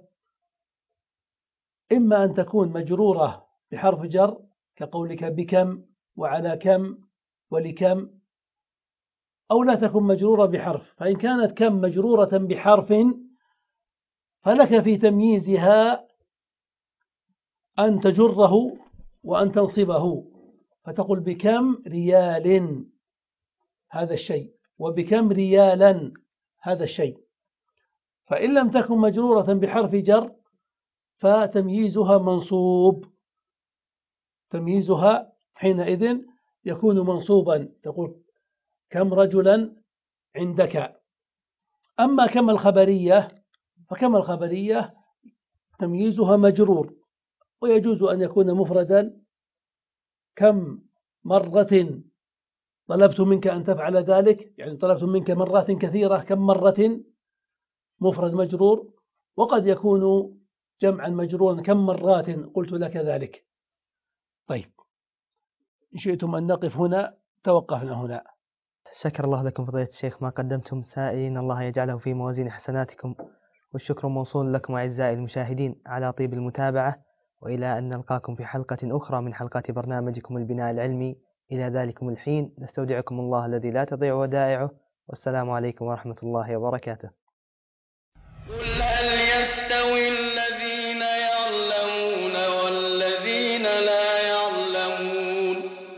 إما أن تكون مجرورة بحرف جر كقولك بكم وعلى كم ولكم، أو لا تكون مجرورة بحرف. فإن كانت كم مجرورة بحرف فلك في تمييزها أن تجره وأن تنصبه، فتقول بكم ريال، هذا الشيء، وبكم ريالا هذا الشيء. فإن لم تكن مجرورة بحرف جر فتمييزها منصوب، تمييزها حينئذ يكون منصوبا، تقول كم رجلا عندك. أما كم الخبرية فكم الخبرية تمييزها مجرور، ويجوز أن يكون مفردا، كم مرة طلبت منك أن تفعل ذلك، يعني طلبت منك مرات كثيرة، كم مرة مفرد مجرور. وقد يكون جمعا مجرورا، كم مرات قلت لك ذلك. طيب، إن شئتم أن نقف هنا توقفنا هنا. شكر الله لكم فضيلة الشيخ ما قدمتم، سائلين الله يجعله في موازين حسناتكم، والشكر موصول لكم أعزائي المشاهدين على طيب المتابعة، وإلى أن نلقاكم في حلقة أخرى من حلقات برنامجكم البناء العلمي. إلى ذلكم الحين نستودعكم الله الذي لا تضيع ودائعه، والسلام عليكم ورحمة الله وبركاته. قل هل يستوي الذين يعلمون والذين لا يعلمون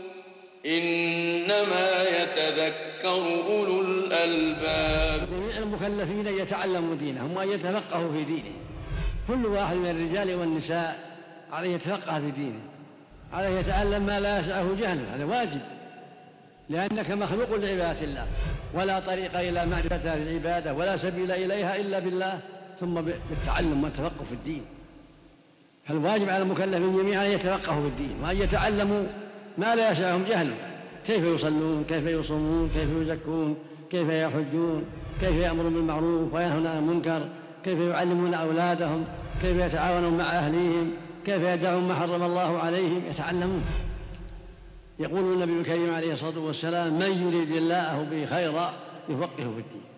إنما يتذكر أولو الألباب. جميع المكلفين يتعلموا دينهم وأن يتفقهوا في دينه. كل واحد من الرجال والنساء عليه يتفقه في دينه، عليه يتعلم ما لا يسعه جهله، هذا واجب، لأنك مخلوق لعبادة الله، ولا طريق إلى معرفة العبادة ولا سبيل إليها إلا بالله، ثم بالتعلم والتفقه في الدين. فالواجب على المكلفين جميعا أن يتفقهوا في الدين وأن يتعلموا ما لا يسعهم جهله، كيف يصلون، كيف يصومون، كيف يزكون، كيف يحجون، كيف يأمرون بالمعروف وينهون عن المنكر، كيف يعلمون أولادهم، كيف يتعاونون مع أهليهم، كيف يدعون ما حرم الله عليهم، يتعلمون. يقول النبي الكريم عليه الصلاة والسلام: من يريد الله به خيرا يفقهه في الدين.